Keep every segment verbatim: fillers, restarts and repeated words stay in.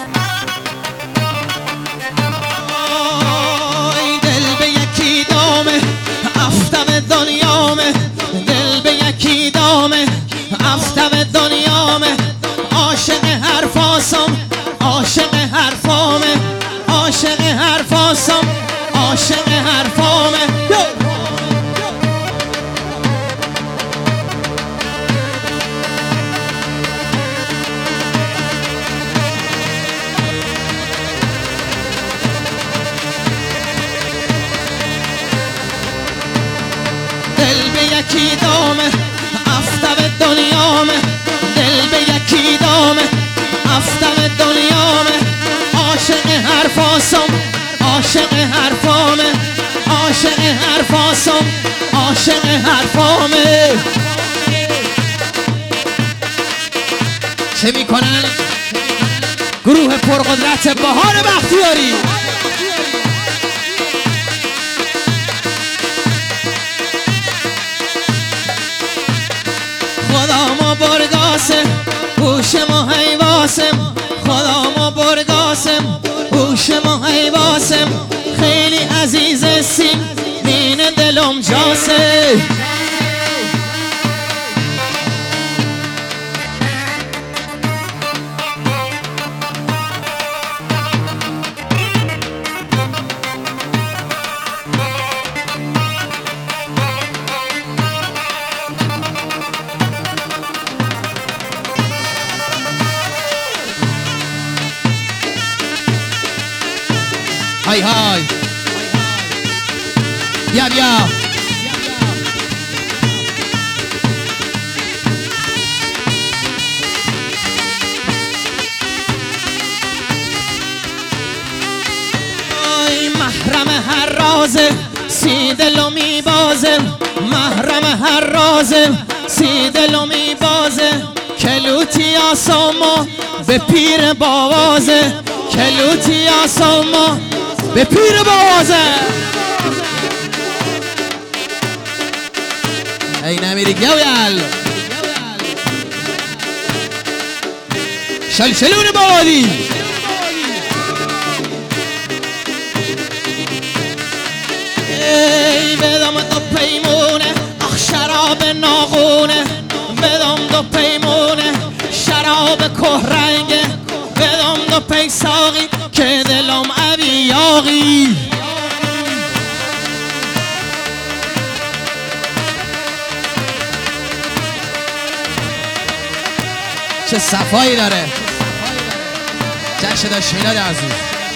دل به یکی دامه افتم دنیامه، دل به یکی دامه افتم دنیامه، عاشق حرفاسم عاشق حرفامه، عاشق حرفاسم عاشق حرفامه. دل به یکی دامه افتم دنیامه، دل به یکی دامه افتم دنیامه، عاشق حرفاسم عاشق حرفامه، عاشق حرفاسم عاشق حرفامه. چه میکنن؟ گروه پرقدرت بهار بختیاری. خدا ما برگاسم هوش ما حیواسم، خدا ما برگاسم هوش ما حیواسم، خیلی عزیز سیم دین دلم جاسه. های های بیا بیا ای محرم هر رازه سی دلو میبازه، محرم هر رازه سی دلو میبازه، کلوتی آساما به پیر باوازه، کلوتی آساما به پیر باوازه. ای نمیری گویل شلشلون بادی. ای بدم دو پیمونه آخ شراب ناغونه، بدم دو پیمونه شراب کهرنگه، بدم دو پی ساقی که دلم ابی یاغی. چه صفایی داره جشن داشت میلاد عزیز.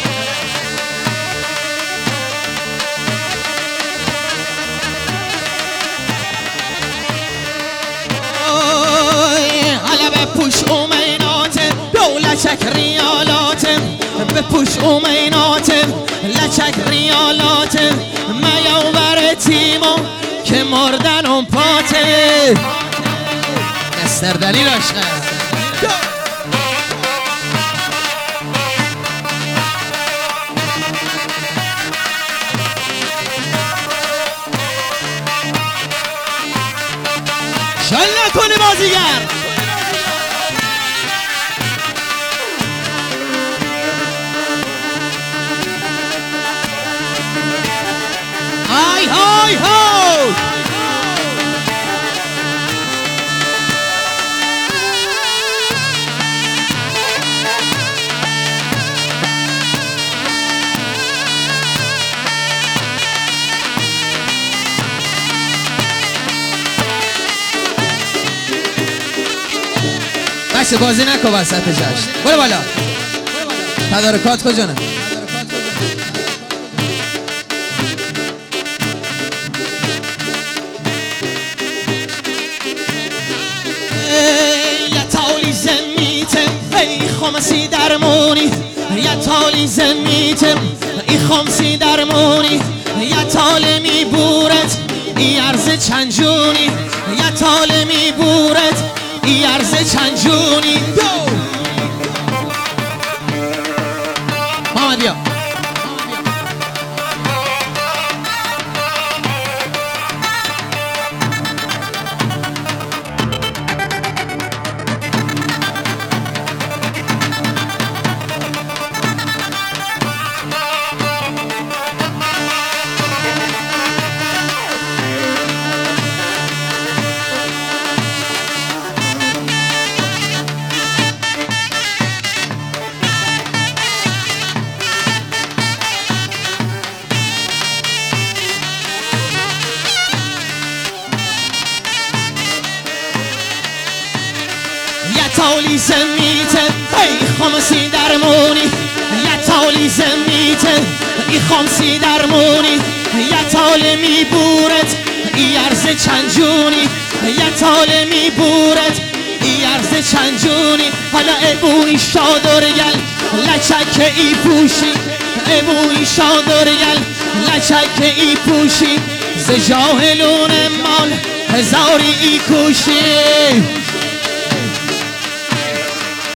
حالا بپوش اومیناته دولچک ریالاته، بپوش اومیناته لچک ریالاته، میاو بر تیمو که مردن اون پاته. مستر دلیل عشقه شل نکنی بازیگر. های های های بچه بازی نکن وسط جشن، برو بالا. تدارکات کجا نه؟ یا تالی زمیتم ای خمسی درمونی، یا تالی زمیتم ای خمسی درمونی، یا تاله می بورت ای عرض چنجونی، یا تاله می بورت ای عرض چنجونی. دو محمد بیا. ای خامسی درمونی یه تاله میبورت ای عرض چند جونی یه تاله میبورت ای عرض چند جونی حالا ابوی شادرگل لچک ای پوشی ابوی شادرگل لچک ای پوشی ز جاهلون مال هزاری ای کوشی